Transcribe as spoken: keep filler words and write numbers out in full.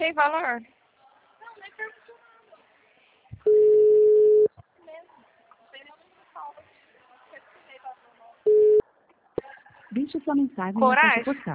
Tem valor? Deixe sua mensagem na Coragem? caixa postal.